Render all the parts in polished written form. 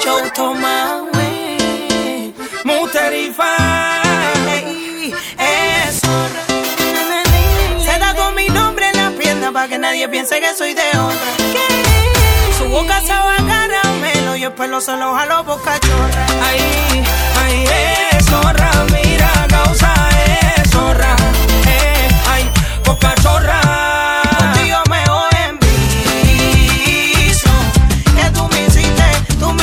mucho gusto, mami. Muterifa, eso. Se tatuó mi nombre en la pierna para que nadie piense que soy de otra. Su boca sabe a caramelo y el pelo se lo jalo por cachorra. Ay, ay, zorra, mira, causa zorra. Ay, por cachorra. Contigo me voy en viso. Que tú me hiciste un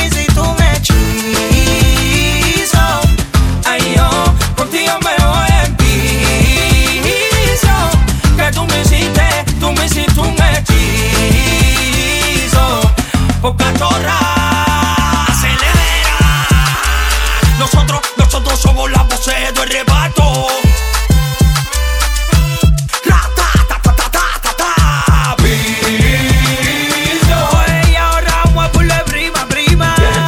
hechizo. Ay, yo, contigo me voy en piso. Que tú me hiciste un hechizo. Por cachorra. Nosotros somos las voces del reparto. Y ahora vamos a ponerle prima.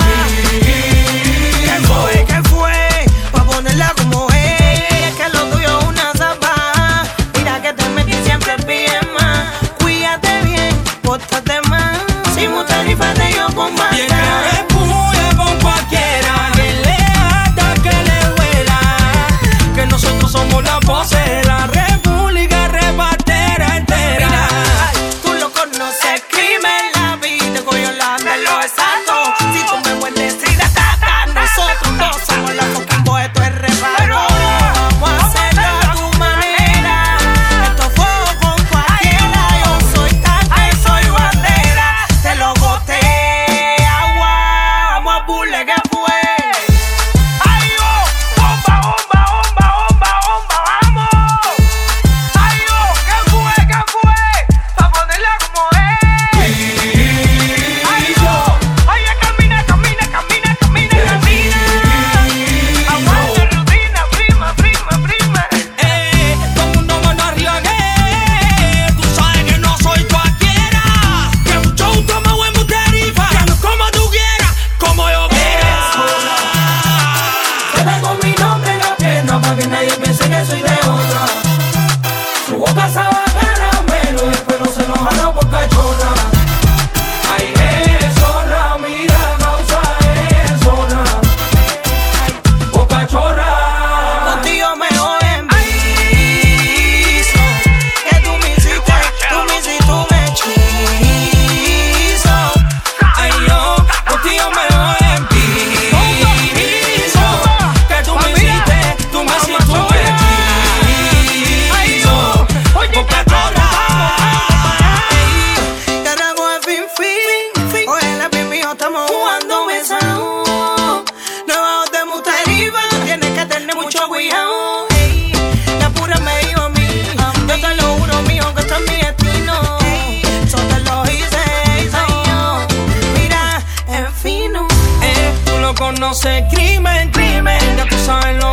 ¿Qué fue? Pa' ponerla como es. Es que lo tuyo es una zapa. Mira que te metí siempre en pijama. Cuídate bien, pórtate más. Si Muterifa te yo con más. Somos la voz de la República Repartera entera. Mira, tú lo conoces, crimen, la vida, coño, la de lo exacto. Si tú me vuelves tata, nosotros dos somos la fucking voz, esto es reparto. Vamos a hacerlo a tu manera. Esto fue con cualquiera. Yo soy tanque, soy bandera. Te lo boté, agua. Vamos a burle, ¿qué fue? Para que nadie piense que soy de otra. Su boca sabe a caramelo y el pelo se lo jalo por cachorra. Ay, zorra, mira, causa zorra. Por cachorra. Contigo me voy en viso. Que tú me hiciste un hechizo. Ay, yo, contigo me voy en viso. Que tú me hiciste estamos jugando besado. Nuevos de Muterifa, tienes que tener mucho cuidado. La pura me dijo a mí, yo te lo juro, mijo, que esto es mi destino. Solo te lo hice, yo. Mira, es fino. Tú lo conoces, crimen, ya tú sabes lo